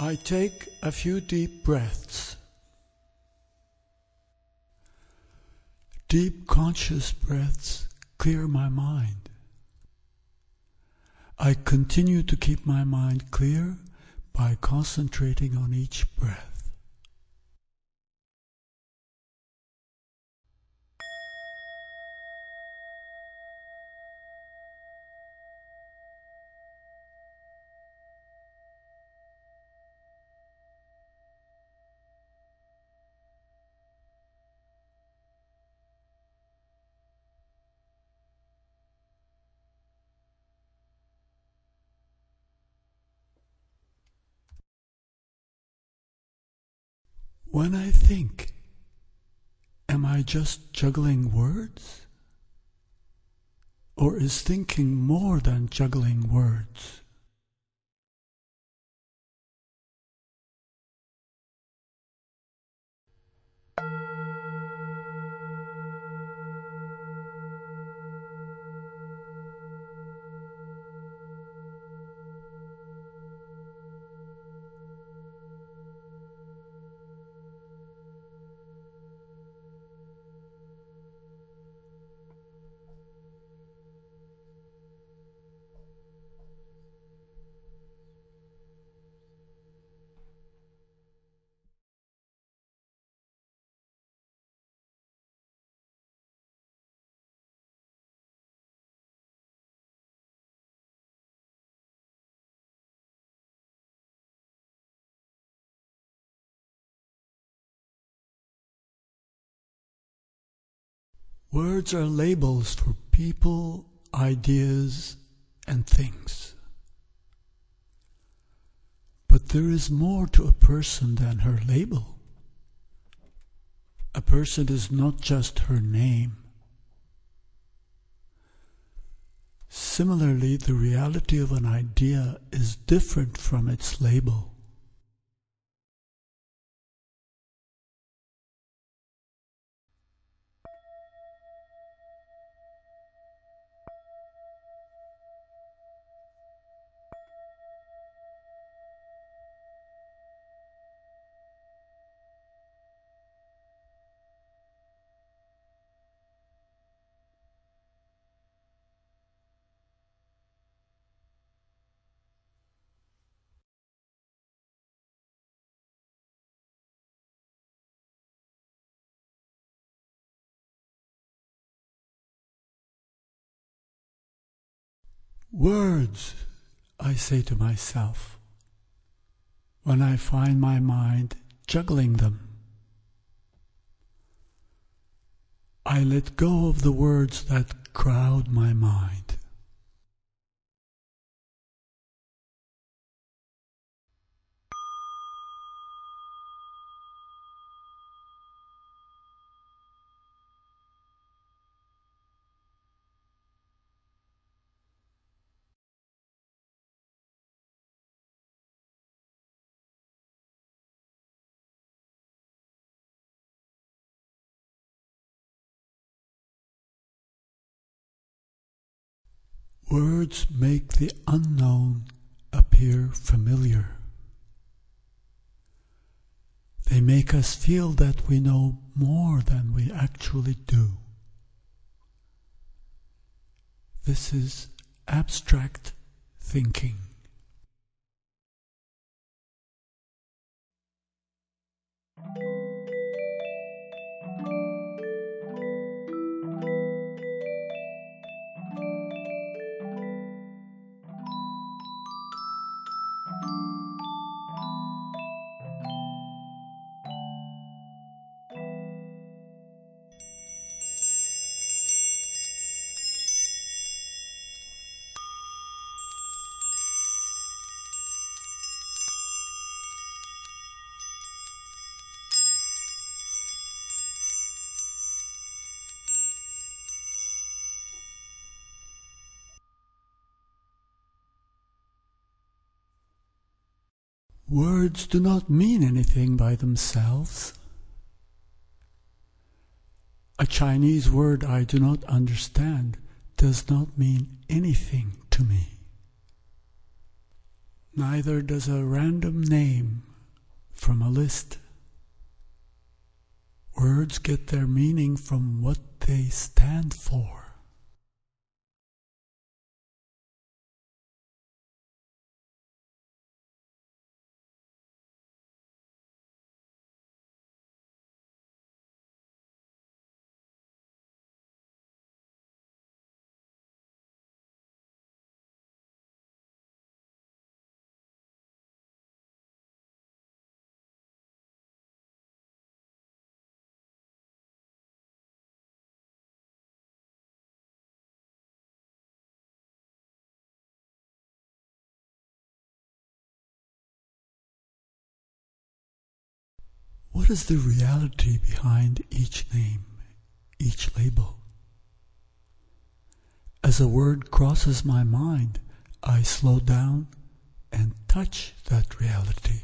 I take a few deep breaths. Deep conscious breaths clear my mind. I continue to keep my mind clear by concentrating on each breath. When I think, am I just juggling words? Or is thinking more than juggling words? Words are labels for people, ideas, and things. But there is more to a person than her label. A person is not just her name. Similarly, the reality of an idea is different from its label. Words, I say to myself, when I find my mind juggling them. I let go of the words that crowd my mind. Words make the unknown appear familiar. They make us feel that we know more than we actually do. This is abstract thinking. Words do not mean anything by themselves. A Chinese word I do not understand does not mean anything to me. Neither does a random name from a list. Words get their meaning from what they stand for. What is the reality behind each name, each label? As a word crosses my mind, I slow down and touch that reality.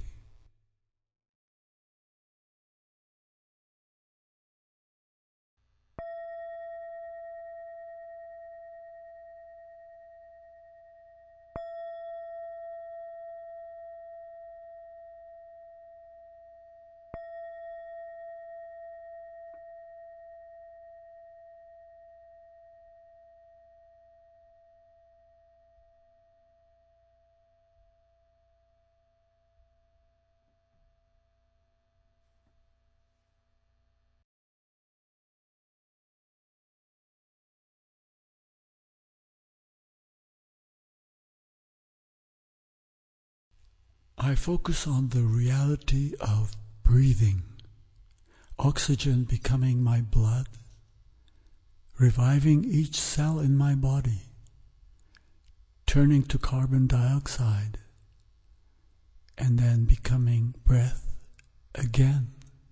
I focus on the reality of breathing, oxygen becoming my blood, reviving each cell in my body, turning to carbon dioxide, and then becoming breath again.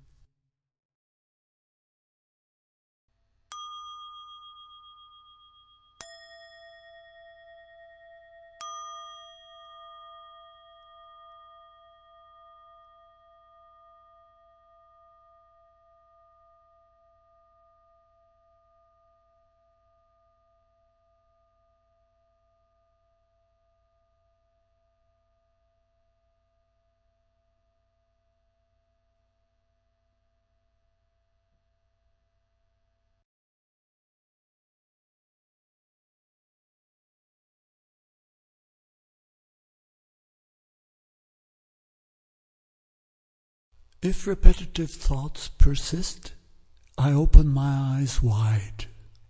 If repetitive thoughts persist, I open my eyes wide.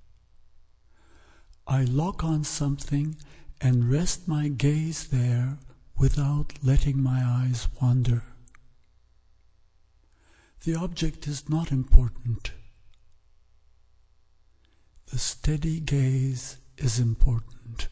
I lock on something and rest my gaze there without letting my eyes wander. The object is not important. The steady gaze is important.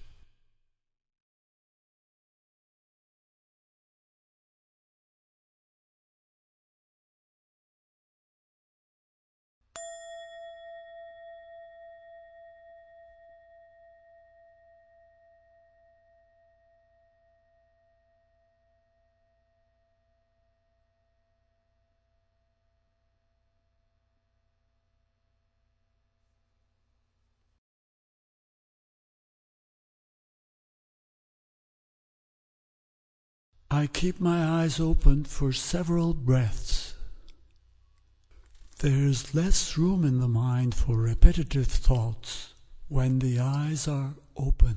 I keep my eyes open for several breaths. There's less room in the mind for repetitive thoughts when the eyes are open.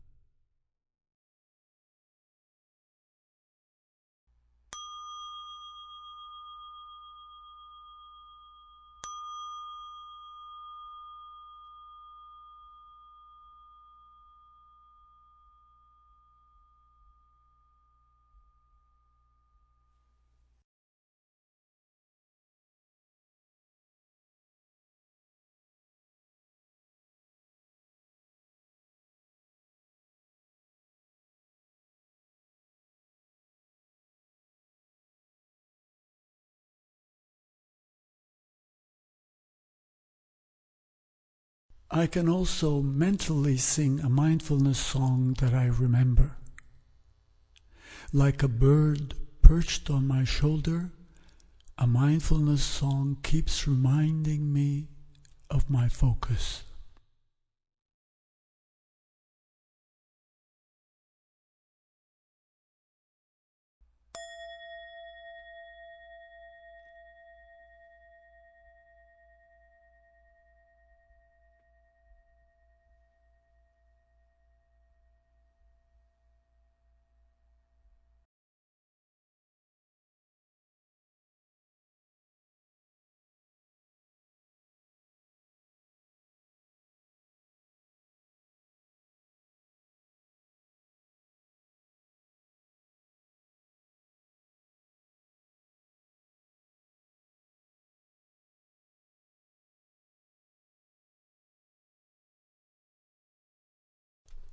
I can also mentally sing a mindfulness song that I remember. Like a bird perched on my shoulder, a mindfulness song keeps reminding me of my focus.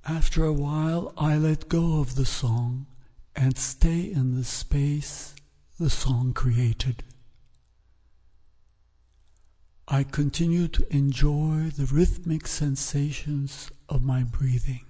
After a while, I let go of the song and stay in the space the song created. I continue to enjoy the rhythmic sensations of my breathing.